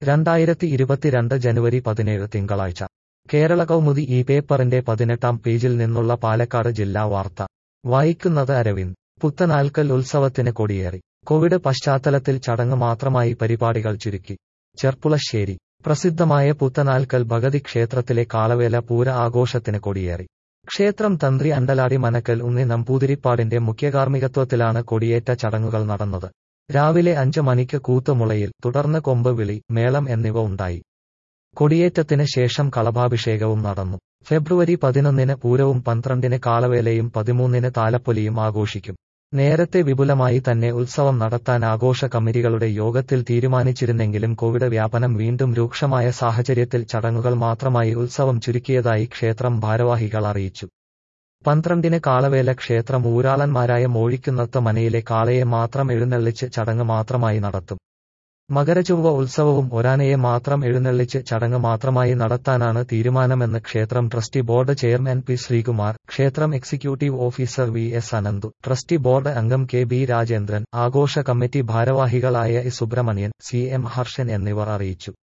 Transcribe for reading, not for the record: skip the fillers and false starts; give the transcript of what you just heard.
2022 ജനുവരി 17 തിങ്കളാഴ്ച കേരള കൗമുദി ഈ പേപ്പറിന്റെ 18-ാം പേജിൽ നിന്നുള്ള പാലക്കാട് ജില്ലാ വാർത്ത വായിക്കുന്നത് അരവിന്ദ്. പുത്തനാൽക്കൽ ഉത്സവത്തിന് കൊടിയേറി. കോവിഡ് പശ്ചാത്തലത്തിൽ ചടങ്ങ് മാത്രമായി പരിപാടികൾ ചുരുക്കി. ചെർപ്പുളശ്ശേരി. പ്രസിദ്ധമായ പുത്തനാൽക്കൽ ഭഗവതി ക്ഷേത്രത്തിലെ കാളവേല പൂര ആഘോഷത്തിന് കൊടിയേറി. ക്ഷേത്രം തന്ത്രി അണ്ടലാടി മനക്കൽ ഉണ്ണി നമ്പൂതിരിപ്പാടിന്റെ മുഖ്യകാർമ്മികത്വത്തിലാണ് കൊടിയേറ്റ ചടങ്ങുകൾ നടന്നത്. രാവിലെ 5 മണിക്ക് കൂത്തുമുളയിൽ, തുടർന്ന് കൊമ്പ് വിളി, മേളം എന്നിവ ഉണ്ടായി. കൊടിയേറ്റത്തിന് ശേഷം കളഭാഭിഷേകവും നടന്നു. ഫെബ്രുവരി 11-ന് പൂരവും 12-ന് കാളവേലയും 13-ന് താലപ്പൊലിയും ആഘോഷിക്കും. നേരത്തെ വിപുലമായി തന്നെ ഉത്സവം നടത്താൻ ആഘോഷ കമ്മിറ്റികളുടെ യോഗത്തിൽ തീരുമാനിച്ചിരുന്നെങ്കിലും കോവിഡ് വ്യാപനം വീണ്ടും രൂക്ഷമായ സാഹചര്യത്തിൽ ചടങ്ങുകൾ മാത്രമായി ഉത്സവം ചുരുക്കിയതായി ക്ഷേത്രം ഭാരവാഹികൾ അറിയിച്ചു. 12-ന് കാളവേല. ക്ഷേത്രം ഊരാളന്മാരായ മോഴിക്കുന്നത്ത് മനയിലെ കാളയെ മാത്രം എഴുന്നള്ളിച്ച് ചടങ്ങ് മാത്രമായി നടത്തും. മകരചൊവ്വ ഉത്സവവും ഒരാനയെ മാത്രം എഴുന്നള്ളിച്ച് ചടങ്ങ് മാത്രമായി നടത്താനാണ് തീരുമാനമെന്ന് ക്ഷേത്രം trustee board chairman P Sreekumar, ക്ഷേത്രം executive officer V S Ananthu, trustee board അംഗം കെ ബി രാജേന്ദ്രൻ, ആഘോഷ കമ്മിറ്റി ഭാരവാഹികളായ E Subrahmanyan, C M Harshan എന്നിവർ അറിയിച്ചു.